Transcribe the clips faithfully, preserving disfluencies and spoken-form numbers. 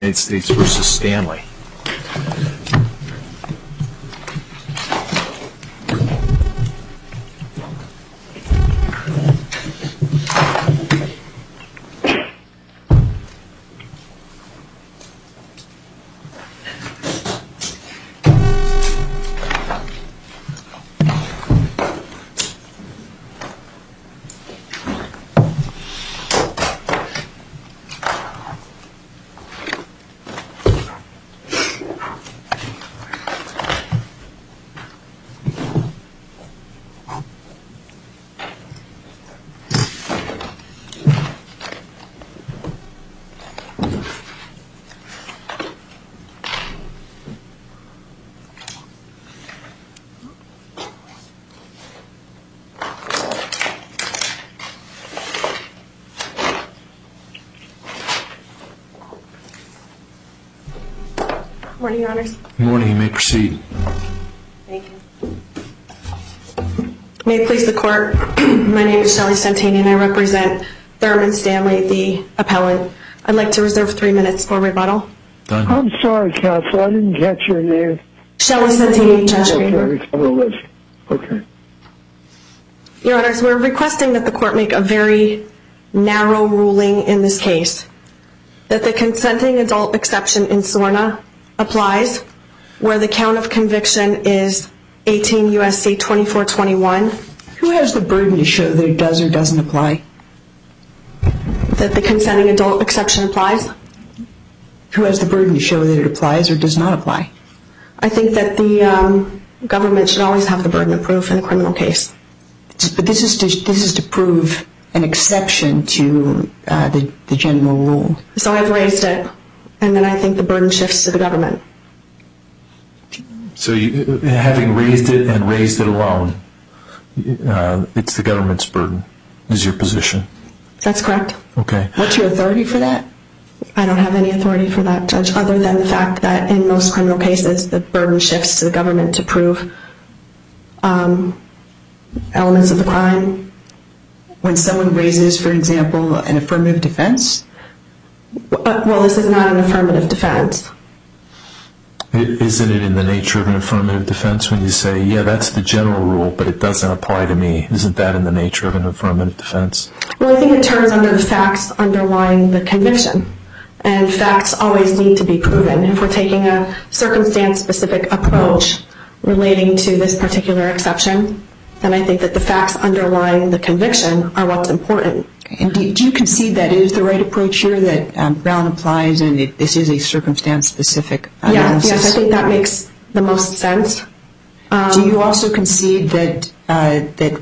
United States versus Stanley. Good morning, Your Honors. Good morning. You may proceed. Thank you. May it please the Court, my name is Shelley Santini and I represent Thurman Stanley, the appellant. I'd like to reserve three minutes for rebuttal. Done. I'm sorry, counsel. I didn't catch your name. Shelley Santini, Judge Greenberg. Okay. Okay. Your Honors, we're requesting that the Court make a very narrow ruling in this case, that the consenting adult exception in SORNA applies where the count of conviction is eighteen U S C twenty-four twenty-one. Who has the burden to show that it does or doesn't apply? That the consenting adult exception applies? Who has the burden to show that it applies or does not apply? I think that the um, government should always have the burden of proof in a criminal case. But this is to, this is to prove an exception to uh, the, the general rule. So I've raised it, and then I think the burden shifts to the government. So you, having raised it and raised it alone, uh, it's the government's burden, is your position? That's correct. Okay. What's your authority for that? I don't have any authority for that, Judge, other than the fact that in most criminal cases the burden shifts to the government to prove um, elements of the crime. When someone raises, for example, an affirmative defense? Well, this is not an affirmative defense. Isn't it in the nature of an affirmative defense when you say, yeah, that's the general rule, but it doesn't apply to me? Isn't that in the nature of an affirmative defense? Well, I think it turns under the facts underlying the conviction, and facts always need to be proven. If we're taking a circumstance-specific approach relating to this particular exception, then I think that the facts underlying the conviction are what's important. And do, do you concede that is the right approach here, that um, Brown applies and it, this is a circumstance-specific analysis? Yeah, yes, I think that makes the most sense. Um, do you also concede that uh, that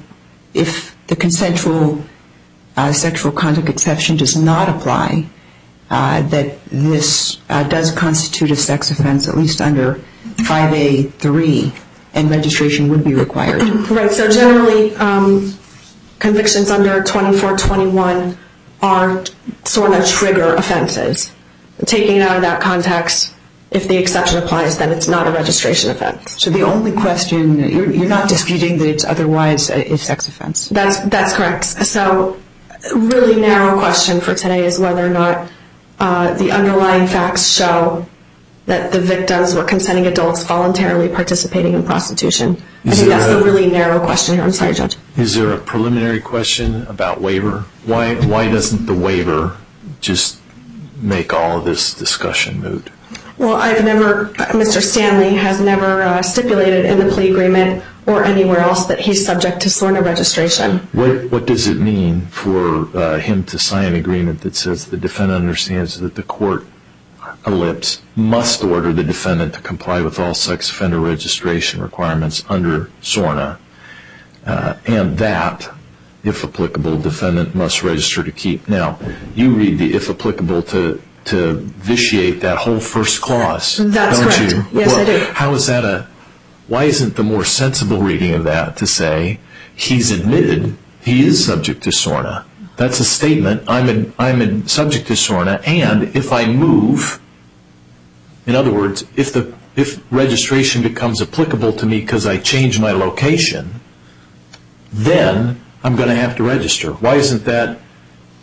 if the consensual uh, sexual conduct exception does not apply, uh, that this uh, does constitute a sex offense, at least under five A three, and registration would be required? Right, so generally um, convictions under twenty-four twenty-one are sort of trigger offenses. Taking it out of that context, if the exception applies, then it's not a registration offense. So the only question, you're, you're not disputing that it's otherwise a, a sex offense? That's, that's correct. So a really narrow question for today is whether or not uh, the underlying facts show that the victims were consenting adults voluntarily participating in prostitution. I think that's a really narrow question here. I'm sorry, Judge. Is there a preliminary question about waiver? Why why doesn't the waiver just make all of this discussion moot? Well, I've never, Mister Stanley has never uh, stipulated in the plea agreement or anywhere else that he's subject to SORNA registration. What what does it mean for uh, him to sign an agreement that says the defendant understands that the court, ellipse, must order the defendant to comply with all sex offender registration requirements under SORNA, uh, and that, if applicable, defendant must register to keep? Now, you read the if applicable to to vitiate that whole first clause, That's don't correct. you? Yes, well, I do. How is that a, why isn't the more sensible reading of that to say he's admitted he is subject to SORNA? That's a statement, I'm a, I'm a subject to SORNA, and if I move, in other words, if the if registration becomes applicable to me because I change my location, then I'm going to have to register. Why isn't that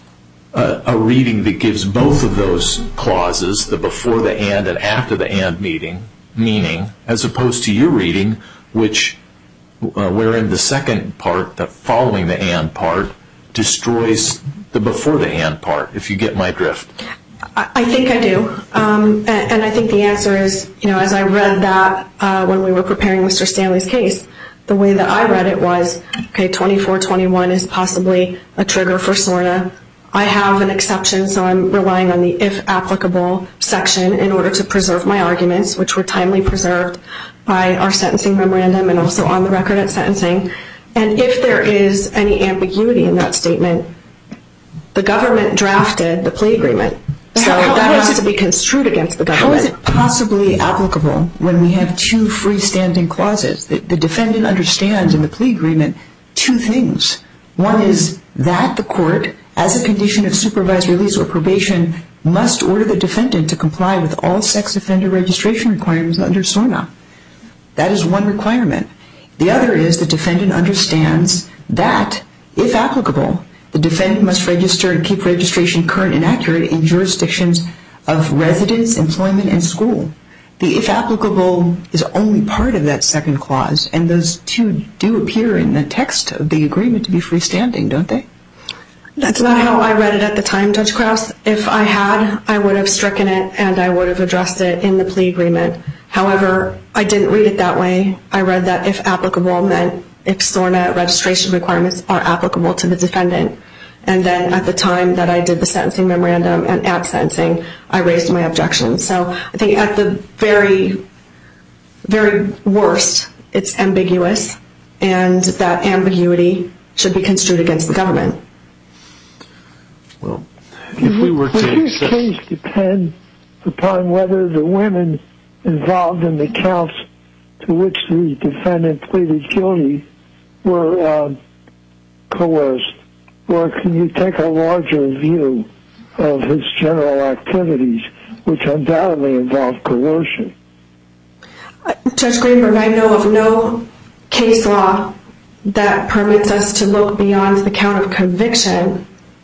a, a reading that gives both of those clauses, the before the and and after the and meeting, meaning, as opposed to your reading, which uh, wherein the second part, the following the and part, destroys the before the and part, if you get my drift. I think I do, um, and, and I think the answer is, you know, as I read that uh, when we were preparing Mister Stanley's case, the way that I read it was, okay, twenty-four twenty-one is possibly a trigger for SORNA. I have an exception, so I'm relying on the if applicable section in order to preserve my arguments, which were timely preserved by our sentencing memorandum and also on the record at sentencing. And if there is any ambiguity in that statement, the government drafted the plea agreement. So how, how, that has it, to be construed against the government. How is it possibly applicable when we have two freestanding clauses? The, the defendant understands in the plea agreement two things. One is that the court, as a condition of supervised release or probation, must order the defendant to comply with all sex offender registration requirements under SORNA. That is one requirement. The other is the defendant understands that, if applicable, the defendant must register and keep registration current and accurate in jurisdictions of residence, employment, and school. The if applicable is only part of that second clause, and those two do appear in the text of the agreement to be freestanding, don't they? That's not how I read it at the time, Judge Krause. If I had, I would have stricken it and I would have addressed it in the plea agreement. However, I didn't read it that way. I read that if applicable meant if SORNA registration requirements are applicable to the defendant. And then at the time that I did the sentencing memorandum and at sentencing, I raised my objections. So I think at the very, very worst, it's ambiguous, and that ambiguity should be construed against the government. Well, if we were to... Would this case depend upon whether the women involved in the counts to which the defendant pleaded guilty were uh, coerced, or can you take a larger view of his general activities, which undoubtedly involve coercion? Uh, Judge Greenberg, I know of no case law that permits us to look beyond the count of conviction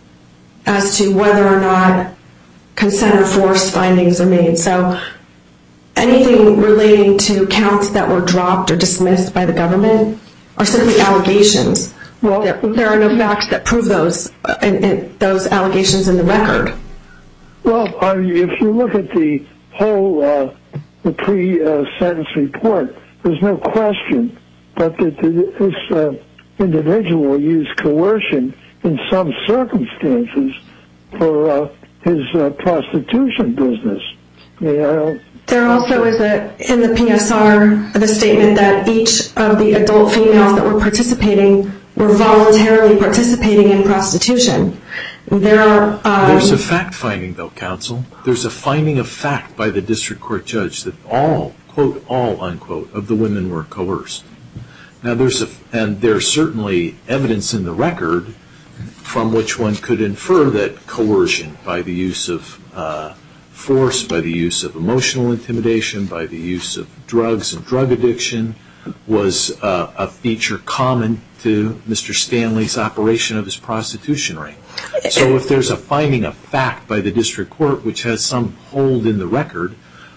as to whether or not consent or forced findings are made. So anything relating to counts that were dropped or dismissed by the government are simply allegations. Well, there, there are no facts that prove those uh, in, in those allegations in the record. Well, uh, if you look at the whole uh, the pre-sentence uh, report, there's no question but that this uh, individual used coercion in some circumstances for uh, his uh, prostitution business. You know, there also is a, in the P S R, the statement that each of the adult females that were participating were voluntarily participating in prostitution. There are, um, There's a fact-finding, though, counsel. There's a finding of fact by the district court judge that all, quote, all, unquote, of the women were coerced. Now, there's a, and there's certainly evidence in the record from which one could infer that coercion by the use of uh, force, by the use of emotional intimidation, by the use of drugs and drug addiction was uh, a feature common to Mister Stanley's operation of his prostitution ring. So if there's a finding of fact by the district court which has some hold in the record,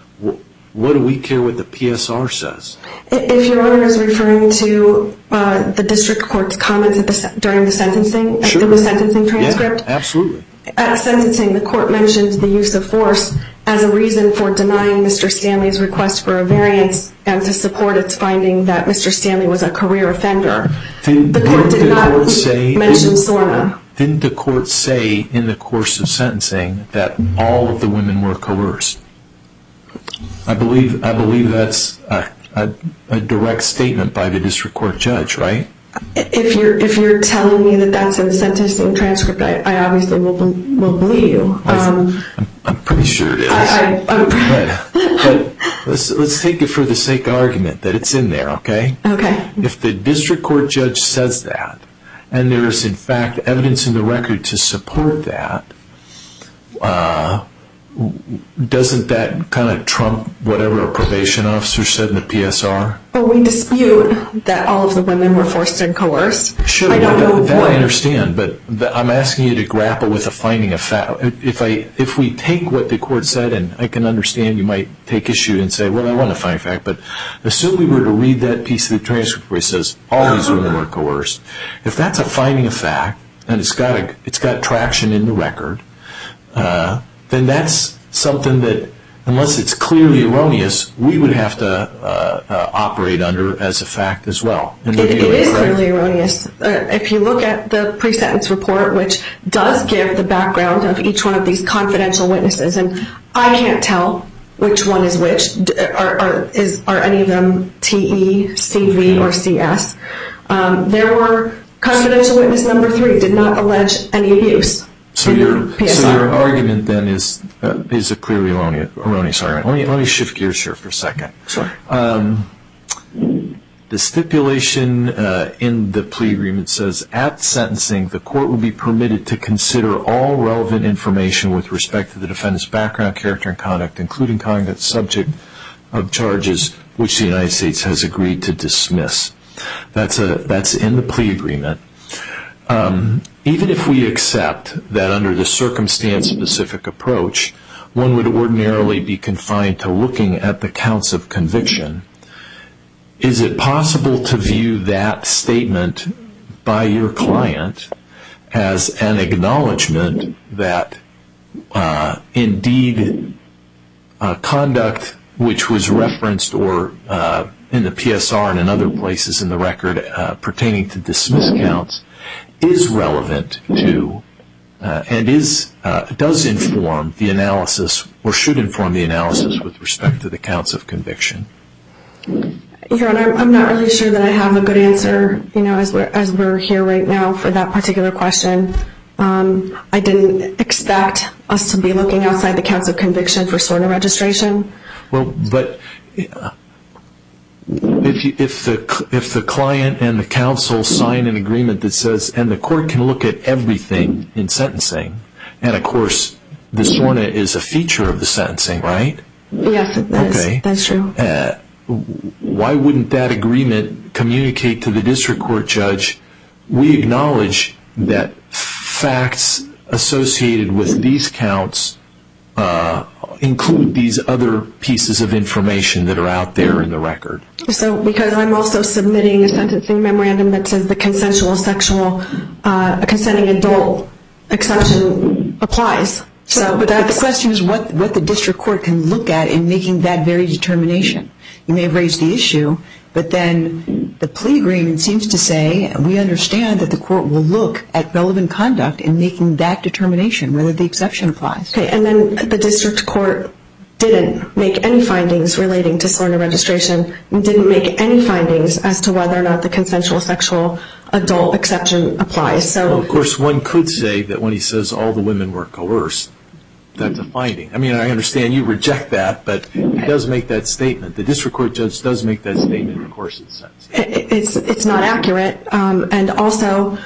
what do we care what the P S R says? If Your Honor is referring to uh, the district court's comments at the, during the sentencing, sure. the sentencing transcript? Yeah, absolutely. At sentencing, the court mentioned the use of force as a reason for denying Mister Stanley's request for a variance and to support its finding that Mister Stanley was a career offender. Did, the court did the not court say, mention SORNA. Didn't the court say in the course of sentencing that all of the women were coerced? I believe I believe that's a, a, a direct statement by the district court judge, right? If you're if you're telling me that that's in the sentencing transcript, I, I obviously will will believe you. Um, I'm, I'm pretty sure it is. I, I, I'm but, but let's let's take it for the sake of argument that it's in there, okay? Okay. If the district court judge says that, and there is in fact evidence in the record to support that, uh, doesn't that kind of trump whatever a probation officer said in the P S R? Well, we dispute that all of the women were forced and coerced. Sure, I don't that, know that what. I understand, but the, I'm asking you to grapple with a finding of fact. If I, if we take what the court said, and I can understand you might take issue and say, well, I want to find a fact, but assume we were to read that piece of the transcript where it says all these women were coerced. If that's a finding of fact, and it's got a, it's got traction in the record, uh, then that's something that, unless it's clearly erroneous, we would have to uh, uh, operate under as a fact as well. It, it is clearly erroneous. Uh, if you look at the pre-sentence report, which does give the background of each one of these confidential witnesses, and I can't tell which one is which. Are, are, is, are any of them T E, C V, or C S? Um, there were confidential witness number three did not allege any abuse. So your, so your argument then is uh, is a clearly erroneous, erroneous argument. Let me, let me shift gears here for a second. Sure. Um, the stipulation uh, in the plea agreement says, at sentencing, the court will be permitted to consider all relevant information with respect to the defendant's background, character, and conduct, including conduct subject of charges which the United States has agreed to dismiss. That's a that's in the plea agreement. Um, even if we accept that under the circumstance-specific approach, one would ordinarily be confined to looking at the counts of conviction, is it possible to view that statement by your client as an acknowledgement that uh, indeed uh, conduct which was referenced or uh, in the P S R and in other places in the record uh, pertaining to dismissed counts is relevant to uh, and is uh, does inform the analysis or should inform the analysis with respect to the counts of conviction? Your Honor, I'm not really sure that I have a good answer, you know, as we're, as we're here right now for that particular question. Um, I didn't expect us to be looking outside the counts of conviction for SORNA registration. Well, but uh, if you, if the if the client and the counsel sign an agreement that says, and the court can look at everything in sentencing, and of course the SORNA is a feature of the sentencing, right? Yes, that okay. is, that's true. Uh, why wouldn't that agreement communicate to the district court judge, we acknowledge that facts associated with these counts uh, include these other pieces of information that are out there in the record? So because I'm also submitting a sentencing memorandum that says the consensual sexual, uh, consenting adult exception applies. So but the question is what, what the district court can look at in making that very determination. You may have raised the issue, but then the plea agreement seems to say we understand that the court will look at relevant conduct in making that determination, whether the exception applies. Okay, and then the district court didn't make any findings relating to SORNA registration and didn't make any findings as to whether or not the consensual sexual adult exception applies. So, well, of course, one could say that when he says all the women were coerced, that's a finding. I mean, I understand you reject that, but he does make that statement. The district court judge does make that statement in the course of the sentence. It's, it's not accurate, um, and also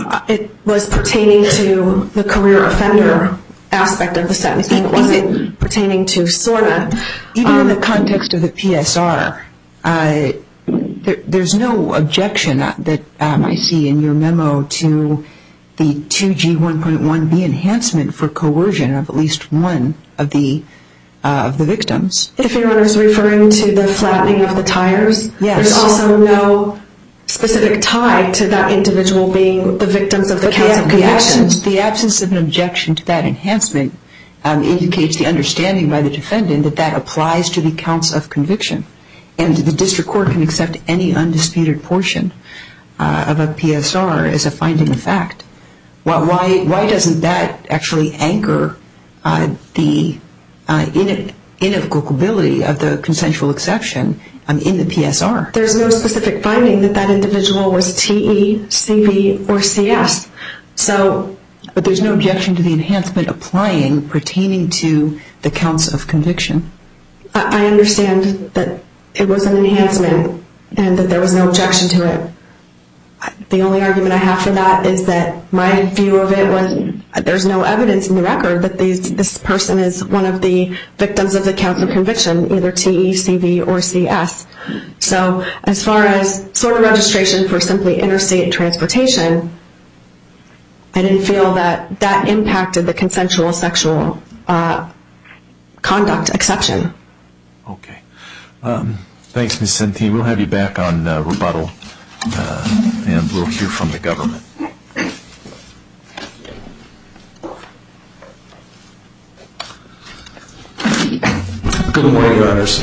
it was pertaining to the career offender aspect of the sentencing. It wasn't pertaining to SORNA. Even um, in the context of the P S R, uh, there, there's no objection that um, I see in your memo to the two G one point one B enhancement for coercion of at least one of the uh, of the victims. If Your Honor is referring to the flattening of the tires, yes. There's also no specific tie to that individual being the victims of the but counts the, of the conviction. absence, the absence of an objection to that enhancement um, indicates the understanding by the defendant that that applies to the counts of conviction, and the district court can accept any undisputed portion uh, of a P S R as a finding of fact. Why, why, why doesn't that actually anchor uh, the uh, inequitability of the consensual exception um, in the P S R? There's no specific finding that that individual was T E, C V, or C S. So, but there's no objection to the enhancement applying pertaining to the counts of conviction. I, I understand that it was an enhancement and that there was no objection to it. The only argument I have for that is that my view of it was there's no evidence in the record that these, this person is one of the victims of the counts of conviction, either T E, C V, or C S. So as far as SORNA registration for simply interstate transportation, I didn't feel that that impacted the consensual sexual uh, conduct exception. Okay. Um, thanks, Miz Centini. We'll have you back on uh, rebuttal, uh, and we'll hear from the government. Good morning, Your Honors.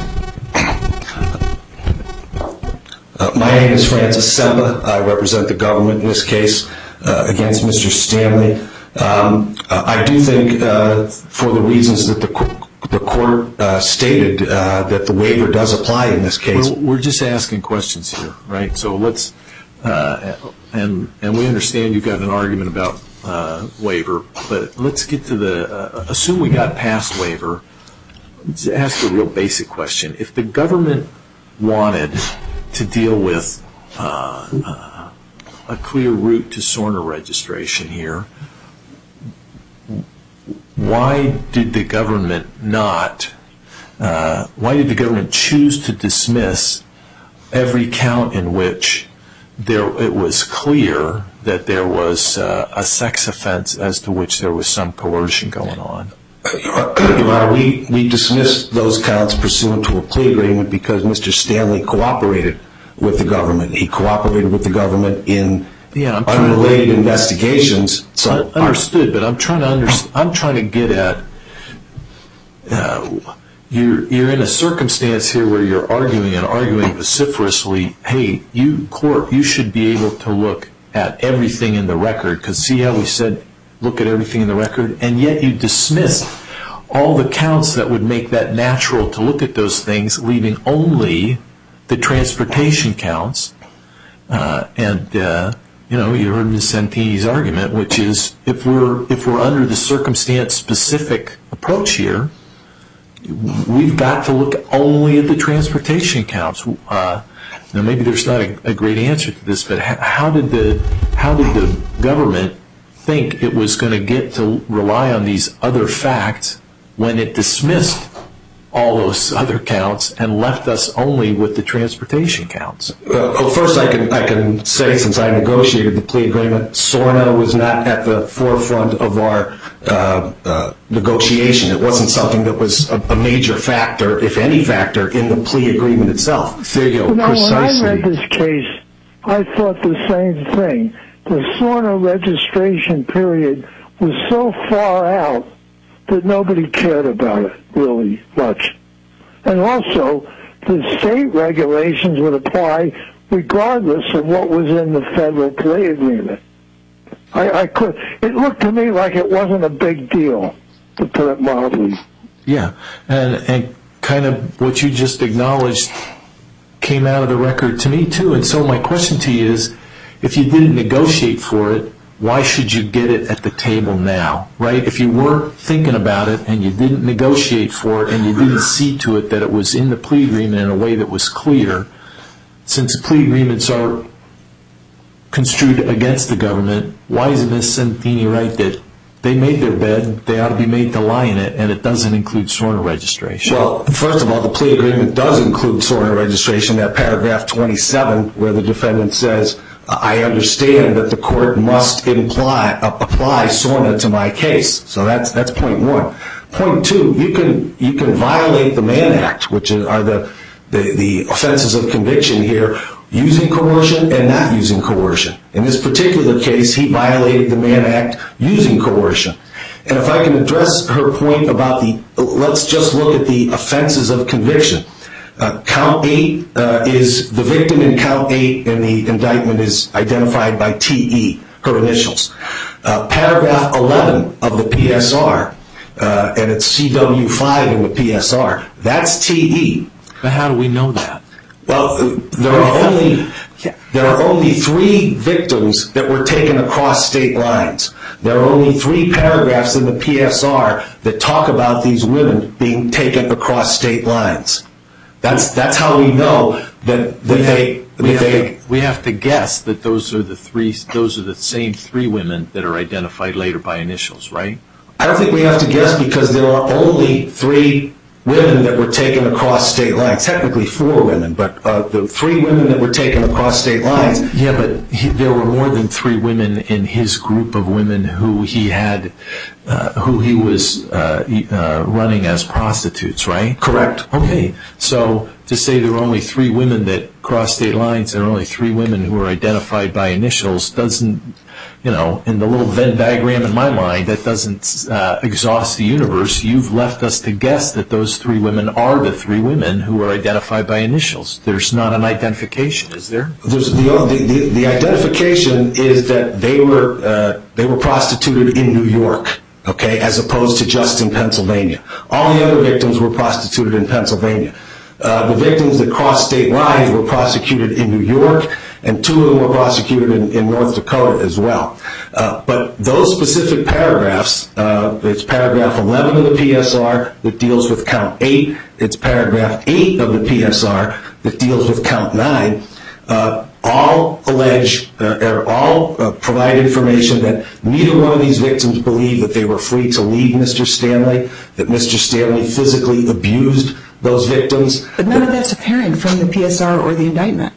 Uh, my name is Francis Semba. I represent the government in this case uh, against Mister Stanley. Um, uh, I do think, uh, for the reasons that the, co- the court uh, stated, uh, that the waiver does apply in this case. Well, we're just asking questions here, right? So let's, uh, and and we understand you've got an argument about uh, waiver, but let's get to the, uh, assume we got past waiver. Let's ask a real basic question. If the government wanted to deal with uh, uh, a clear route to SORNA registration here, why did the government not, uh, why did the government choose to dismiss every count in which there it was clear that there was uh, a sex offense as to which there was some coercion going on? Your Honor, we, we dismissed those counts pursuant to a plea agreement because Mister Stanley cooperated with the government. He cooperated with the government in yeah, unrelated to, investigations. So I understood, but I'm trying to under, I'm trying to get at uh, you're you're in a circumstance here where you're arguing and arguing vociferously. Hey, you court, you should be able to look at everything in the record, because see how we said look at everything in the record, and yet you dismissed all the counts that would make that natural to look at those things, leaving only the transportation counts. Uh, and uh, you know, you heard Miz Santini's argument, which is if we're if we're under the circumstance-specific approach here, we've got to look only at the transportation counts. Uh, now, maybe there's not a, a great answer to this, but how, how did the how did the government think it was going to get to rely on these other facts when it dismissed all those other counts and left us only with the transportation counts? Uh, well, first I can I can say, since I negotiated the plea agreement, SORNA was not at the forefront of our uh, uh, negotiation. It wasn't something that was a, a major factor, if any factor, in the plea agreement itself. There you go. You know, Precisely. when I read this case, I thought the same thing. The SORNA registration period was so far out that nobody cared about it really much. And also, the state regulations would apply regardless of what was in the federal plea agreement. I, I could. It looked to me like it wasn't a big deal, to put it mildly. Yeah, and and kind of what you just acknowledged came out of the record to me too. And so my question to you is, if you didn't negotiate for it, why should you get it at the table now, right? If you weren't thinking about it and you didn't negotiate for it and you didn't see to it that it was in the plea agreement in a way that was clear, since plea agreements are construed against the government, why is Miz Santini right that they made their bed, they ought to be made to lie in it, and it doesn't include SORNA registration? Well, first of all, the plea agreement does include SORNA registration, that paragraph twenty-seven, where the defendant says, I understand that the court must imply, uh, apply SORNA to my case. So that's that's point one. Point two, you can you can violate the Mann Act, which are the, the, the offenses of conviction here, using coercion and not using coercion. In this particular case, he violated the Mann Act using coercion. And if I can address her point about the, let's just look at the offenses of conviction. Uh, count eight uh, is the victim in count eight, and the indictment is identified by T E, her initials. Uh, paragraph eleven of the P S R, uh, and it's C W five in the P S R, that's T E. But how do we know that? Well, uh, there are only there are only three victims that were taken across state lines. There are only three paragraphs in the P S R that talk about these women being taken across state lines. That's that's how we know that, that they... We have, they, to, we have to guess that those are the three. Those are the same three women that are identified later by initials, right? I don't think we have to guess because there are only three women that were taken across state lines. Technically four women, but uh, the three women that were taken across state lines. Yeah, but he, there were more than three women in his group of women who he had, uh, who he was uh, uh, running as prostitutes, right? Correct. Okay, so to say there were only three women that crossed state lines and there are only three women who were identified by initials doesn't, you know, in the little Venn diagram in my mind, that doesn't uh, exhaust the universe. You've left us to guess that those three women are the three women who were identified by initials. There's not an identification, is there? There's the, the, the identification is that they were uh, they were prostituted in New York, okay, as opposed to just in Pennsylvania. All the other victims were prostituted in Pennsylvania. Uh, the victims that crossed state lines were prosecuted in New York, and two of them were prosecuted in, in North Dakota as well. Uh, but those specific paragraphs, uh, it's paragraph eleven of the P S R that deals with count eight, it's paragraph eight of the P S R that deals with count nine, uh, all allege, uh, or all uh, provide information that neither one of these victims believed that they were free to leave Mister Stanley, that Mister Stanley physically abused those victims. But none of that's apparent from the P S R or the indictment,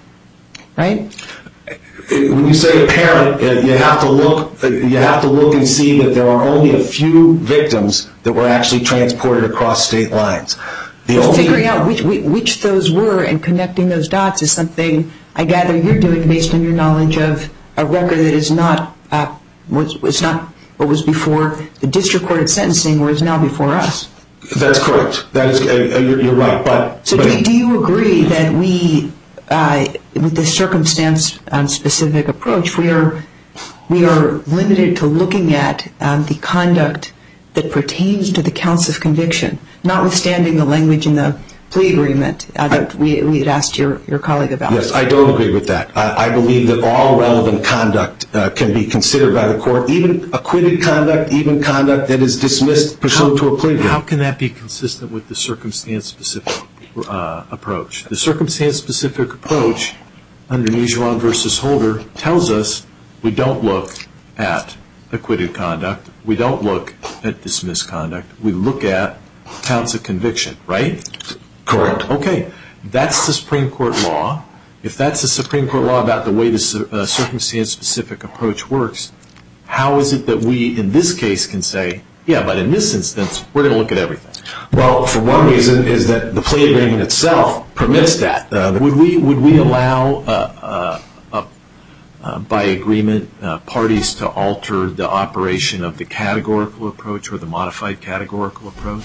right? When you say apparent, you have to look. You have to look and see that there are only a few victims that were actually transported across state lines. The Well, only, figuring out which, which those were and connecting those dots is something I gather you're doing based on your knowledge of a record that is not uh, was, was not what was before the district court at sentencing, or is now before us. That's correct. That is, uh, you're, you're right. But so, but, do, do you agree that we, uh, with the circumstance-specific approach, we are we are limited to looking at um, the conduct that pertains to the counts of conviction, notwithstanding the language in the plea agreement uh, that we, we had asked your, your colleague about? Yes, I don't agree with that. I, I believe that all relevant conduct uh, can be considered by the court, even acquitted conduct, even conduct that is dismissed pursuant to a plea agreement. How can that be consistent with the circumstance-specific uh, approach? The circumstance-specific approach under Nijuan versus Holder tells us we don't look at acquitted conduct, we don't look at dismissed conduct, we look at counts of conviction, right? Correct. Okay, that's the Supreme Court law. If that's the Supreme Court law about the way the uh, circumstance-specific approach works, how is it that we, in this case, can say, yeah, but in this instance, we're going to look at everything? Well, for one reason is that the plea agreement itself permits that. Uh, would we would we allow, uh, uh, uh, by agreement, uh, parties to alter the operation of the categorical approach or the modified categorical approach?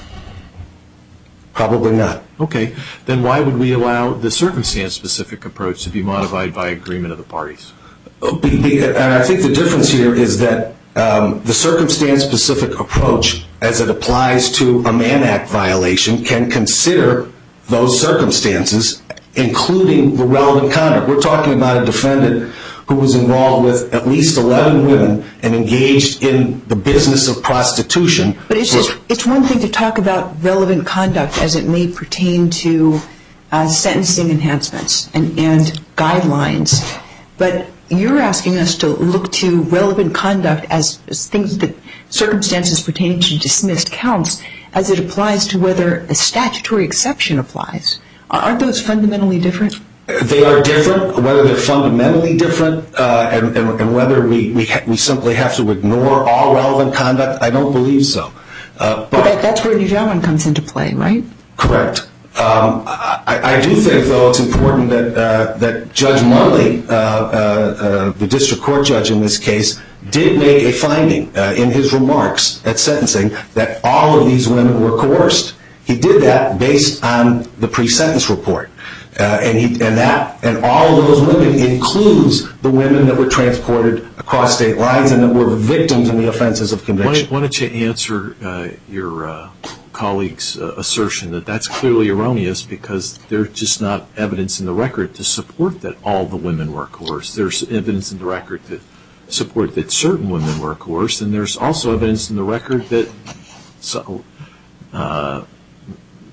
Probably not. Okay, then why would we allow the circumstance-specific approach to be modified by agreement of the parties? And I think the difference here is that um, the circumstance-specific approach, as it applies to a Mann Act violation, can consider those circumstances, including the relevant conduct. We're talking about a defendant who was involved with at least eleven women and engaged in the business of prostitution. But it's just, it's one thing to talk about relevant conduct as it may pertain to uh, sentencing enhancements and, and guidelines, but you're asking us to look to relevant conduct as, as things that circumstances pertaining to dismissed counts as it applies to whether a statutory exception applies. Aren't those fundamentally different? They are different. Whether they're fundamentally different uh, and, and, and whether we, we, ha- we simply have to ignore all relevant conduct, I don't believe so. Uh, but well, that, that's where Nijuan comes into play, right? Correct. Um, I, I do think, though, it's important that uh, that Judge Munley, uh, uh, uh, the district court judge in this case, did make a finding uh, in his remarks at sentencing that all of these women were coerced. He did that based on the pre-sentence report. Uh, and, he, and that, and all of those women includes the women that were transported across state lines and that were victims in the offenses of conviction. Why, why don't you answer uh, your uh, colleague's uh, assertion that that's clearly erroneous because there's just not evidence in the record to support that all the women were coerced. There's evidence in the record to support that certain women were coerced, and there's also evidence in the record that so, uh,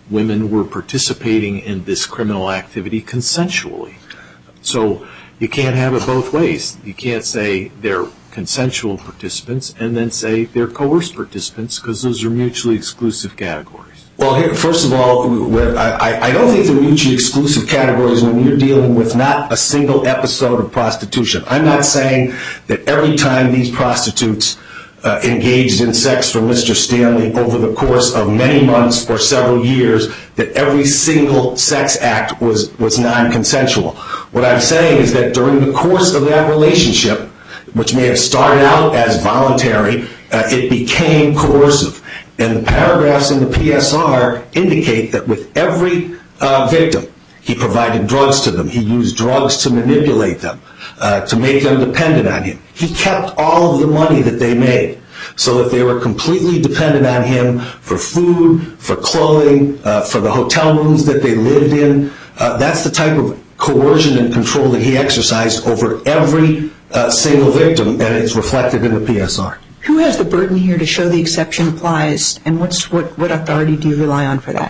women were participating in this criminal activity consensually. So you can't have it both ways. You can't say they're consensual participants and then say they're coerced participants, because those are mutually exclusive categories. Well, here, first of all, I, I don't think they're mutually exclusive categories when you're dealing with not a single episode of prostitution. I'm not saying that every time these prostitutes uh, engaged in sex for Mister Stanley over the course of many months or several years, that every single sex act was, was non-consensual. What I'm saying is that during the course of that relationship, which may have started out as voluntary, uh, it became coercive. And the paragraphs in the P S R indicate that with every uh, victim, he provided drugs to them. He used drugs to manipulate them, uh, to make them dependent on him. He kept all of the money that they made, so that they were completely dependent on him for food, for clothing, uh, for the hotel rooms that they lived in. Uh, that's the type of coercion and control that he exercised over every uh, single victim, and it's reflected in the P S R. Who has the burden here to show the exception applies, and what's, what, what authority do you rely on for that?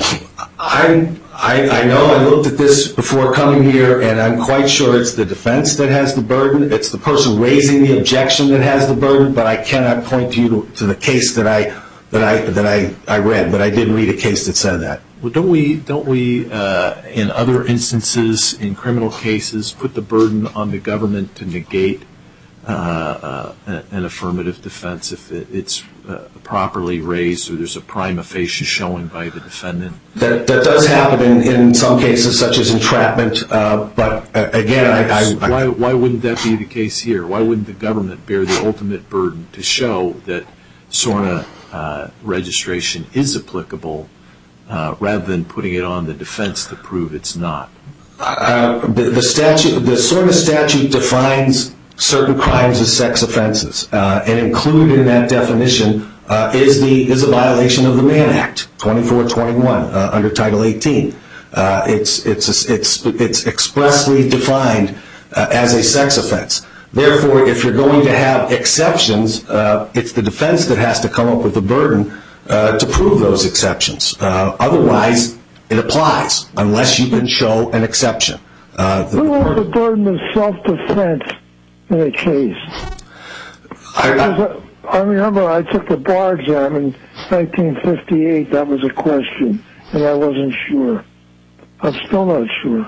I, I, I know I looked at this before coming here, and I'm quite sure it's the defense that has the burden. It's the person raising the objection that has the burden, but I cannot point to you to, to the case that I that I that I, I read. But I did read a case that said that. Well, don't we don't we uh, in other instances in criminal cases put the burden on the government to negate Uh, uh, an affirmative defense if it, it's uh, properly raised or there's a prima facie showing by the defendant? That, that does happen in, in some cases, such as entrapment, uh, but uh, again, I, I, I... Why, why wouldn't that be the case here? Why wouldn't the government bear the ultimate burden to show that SORNA uh, registration is applicable uh, rather than putting it on the defense to prove it's not? Uh, the, the statute, the SORNA statute defines certain crimes as sex offenses, uh, and included in that definition uh, is the is a violation of the Mann Act twenty-four twenty-one uh, under Title eighteen. Uh, it's it's it's it's expressly defined uh, as a sex offense. Therefore, if you're going to have exceptions, uh, it's the defense that has to come up with the burden uh, to prove those exceptions. Uh, otherwise, it applies unless you can show an exception. Uh, the, Who has the burden of self-defense in a case? I, I, I remember I took the bar exam in nineteen fifty-eight. That was a question, and I wasn't sure. I'm still not sure.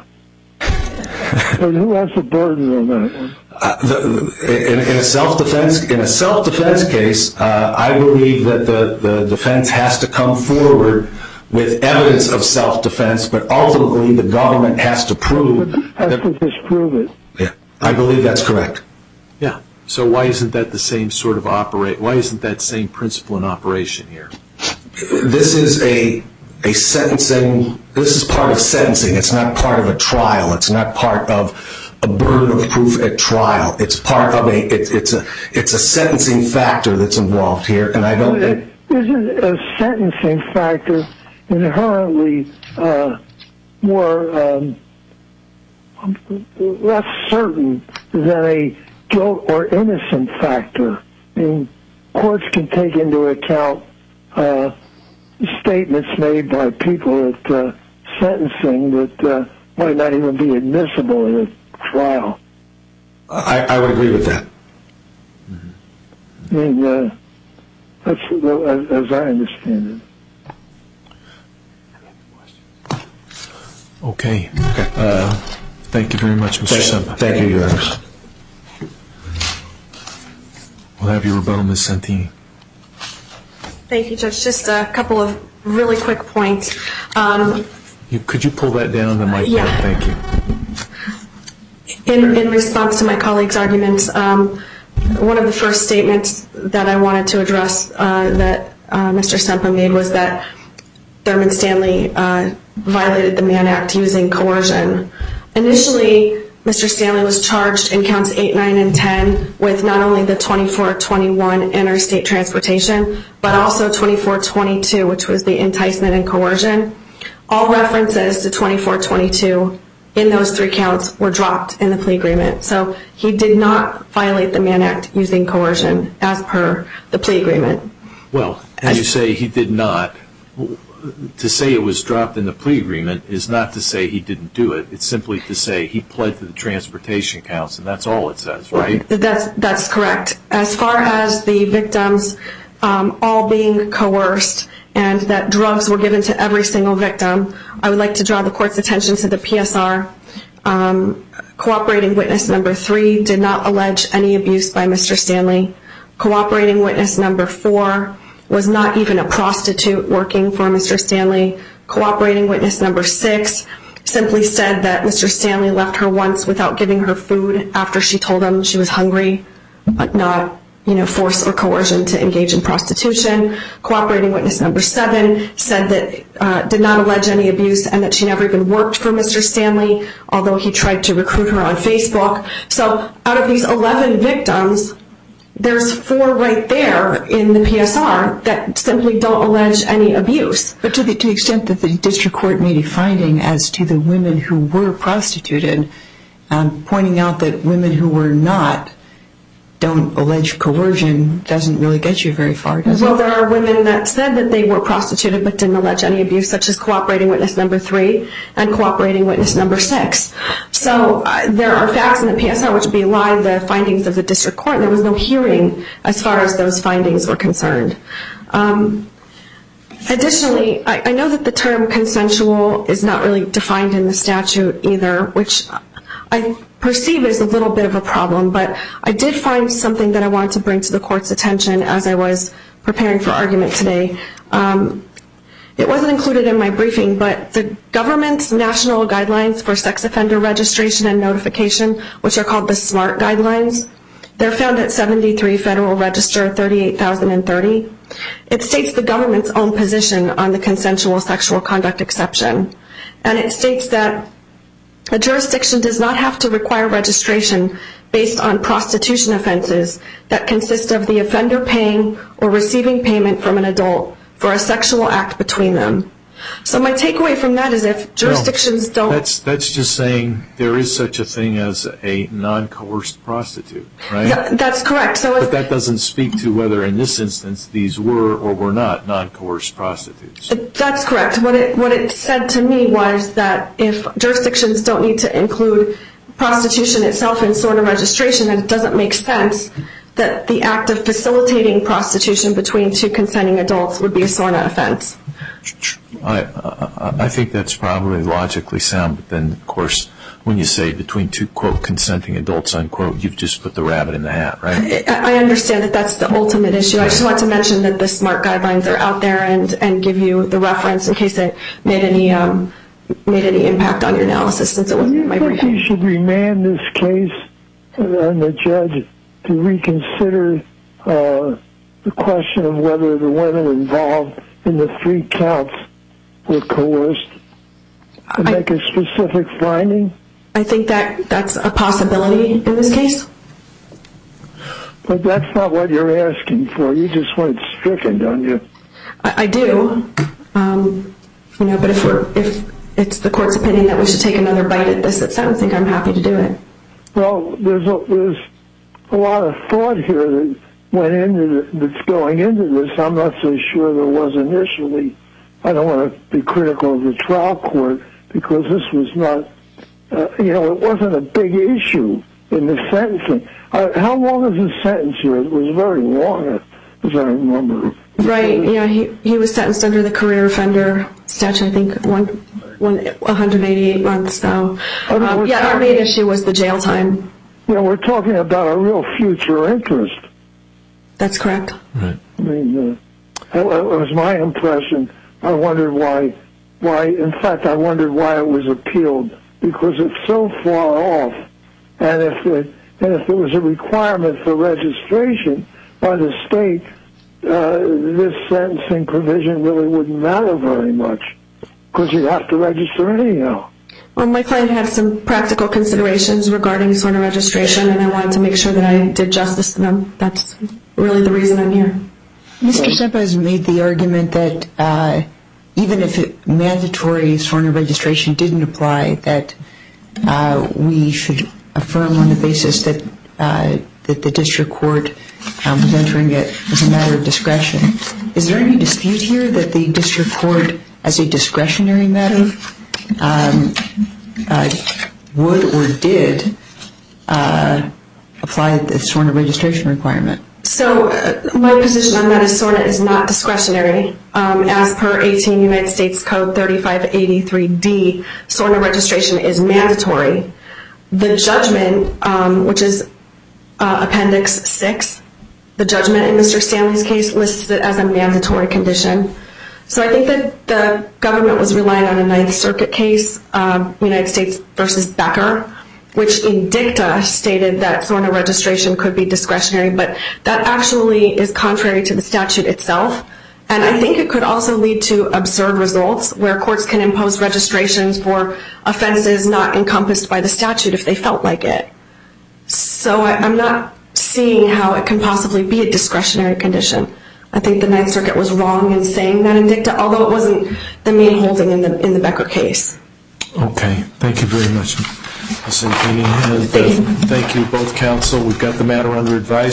But who has the burden on that one? Uh, the, in, in a self-defense in a self-defense case, uh, I believe that the, the defense has to come forward with evidence of self-defense, but ultimately the government has to prove has that, to disprove it. Yeah, I believe that's correct. Yeah. So why isn't that the same sort of operate? Why isn't that same principle in operation here? This is a a sentencing. This is part of sentencing. It's not part of a trial. It's not part of a burden of proof at trial. It's part of a. It's it's a it's a sentencing factor that's involved here, and I don't. It isn't a sentencing factor inherently uh, more um, less certain than a guilt or innocent factor. I mean, courts can take into account uh, statements made by people at uh, sentencing that uh, might not even be admissible in a trial. I, I would agree with that. I mean, uh, that's as, as I understand it. Okay. okay. Uh, thank you very much, Mister Sempa. Thank you, Your Honor. We'll have your rebuttal, Miz Santini. Thank you, Judge. Just a couple of really quick points. Um, you, could you pull that down the mic? Yeah. Thank you. In, in response to my colleague's arguments, um, one of the first statements that I wanted to address uh, that uh, Mister Sempa made was that Thurman Stanley uh, violated the Mann Act using coercion. Initially, Mister Stanley was charged in counts eight, nine, and ten with not only the twenty-four twenty-one interstate transportation, but also twenty-four twenty-two, which was the enticement and coercion. All references to twenty-four twenty-two in those three counts were dropped in the plea agreement. So he did not violate the Mann Act using coercion as per the plea agreement. Well, as you say he did not, to say it was dropped in the plea agreement is not to say he didn't do it. It's simply to say he pled to the transportation counts, and that's all it says, right? That's, that's correct. As far as the victims um, all being coerced and that drugs were given to every single victim, I would like to draw the court's attention to the P S R. Um, cooperating witness number three did not allege any abuse by Mister Stanley. Cooperating witness number four was not even a prostitute working for Mister Stanley. Cooperating witness number six simply said that Mister Stanley left her once without giving her food after she told him she was hungry, but not, you know, force or coercion to engage in prostitution. Cooperating witness number seven said that uh, did not allege any abuse and that she never even worked for Mister Stanley, although he tried to recruit her on Facebook. So out of these eleven victims, there's four right there in the P S R that simply don't allege any abuse. But to the, to the extent that the district court made a finding as to the women who were prostituted, um, pointing out that women who were not don't allege coercion doesn't really get you very far, does it? Well, there are women that said that they were prostituted but didn't allege any abuse, such as cooperating witness number three and cooperating witness number six. So uh, there are facts in the P S R which belie the findings of the district court, and there was no hearing as far as those findings were concerned. Um, additionally, I, I know that the term consensual is not really defined in the statute either, which I perceive as a little bit of a problem, but I did find something that I wanted to bring to the court's attention as I was preparing for argument today. Um, it wasn't included in my briefing, but the government's national guidelines for sex offender registration and notification, which are called the SMART guidelines, they're found at seventy-three Federal Register thirty-eight thousand thirty. It states the government's own position on the consensual sexual conduct exception, and it states that a jurisdiction does not have to require registration based on prostitution offenses that consist of the offender paying or receiving payment from an adult for a sexual act between them. So my takeaway from that is if jurisdictions don't... That's, that's just saying there is such a thing as a non-coerced prostitute, right? Th- that's correct. So if, but that doesn't speak to whether in this instance these were or were not non-coerced prostitutes. That's correct. What it, what it said to me was that if jurisdictions don't need to include prostitution itself in SORNA registration, then it doesn't make sense that the act of facilitating prostitution between two consenting adults would be a SORNA offense. I, I, I think that's probably logically sound, but then, of course, when you say between two, quote, consenting adults, unquote, you've just put the rabbit in the hat, right? I, I understand that that's the ultimate issue. I just want to mention that the SMART guidelines are out there and, and give you the reference in case it made any um, made any impact on your analysis, since it wasn't in my briefing. Do you think you should remand this case and the judge to reconsider uh, the question of whether the women involved in the three counts were coerced and I, make a specific finding? I think that that's a possibility in this case. But that's not what you're asking for. You just want it stricken, don't you? I, I do. Um, you know, but if we're if it's the court's opinion that we should take another bite at this at sentencing, I'm happy to do it. Well, there's a, there's a lot of thought here that went into the, that's going into this. I'm not so sure there was initially. I don't want to be critical of the trial court because this was not, uh, you know, it wasn't a big issue in the sentencing. Uh, how long is the sentence here? It was very long, as I remember. Right. Yeah. He he was sentenced under the career offender statute. I think one one one hundred eighty-eight months. So um, yeah, our main issue was the jail time. You know, we're talking about a real future interest. That's correct. Right. I mean, uh, that was my impression. I wondered why, why, in fact, I wondered why it was appealed, because it's so far off. And if it, and if there was a requirement for registration by the state, uh, this sentencing provision really wouldn't matter very much, because you'd have to register anyhow. Well, my client had some practical considerations regarding SORNA registration, and I wanted to make sure that I did justice to them. That's really the reason I'm here. Mister Sempa has made the argument that uh, even if it, mandatory SORNA registration didn't apply, that uh, we should affirm on the basis that uh, that the district court um, was entering it as a matter of discretion. Is there any dispute here that the district court as a discretionary matter, um, uh, would or did uh, apply the SORNA registration requirement? So uh, my position on that is SORNA is not discretionary. Um, as per eighteen United States Code thirty-five eighty-three D, SORNA registration is mandatory. The judgment, um, which is uh, Appendix six, the judgment in Mister Stanley's case lists it as a mandatory condition. So I think that the government was relying on a Ninth Circuit case, um, United States versus Becker, which in dicta stated that SORNA registration could be discretionary, but that actually is contrary to the statute itself. And I think it could also lead to absurd results where courts can impose registrations for offenses not encompassed by the statute if they felt like it. So I, I'm not seeing how it can possibly be a discretionary condition. I think the Ninth Circuit was wrong in saying that in dicta, although it wasn't the main holding in the in the Becker case. Okay, thank you very much, Miz Zampini. And, uh, thank you both counsel. We've got the matter under advice.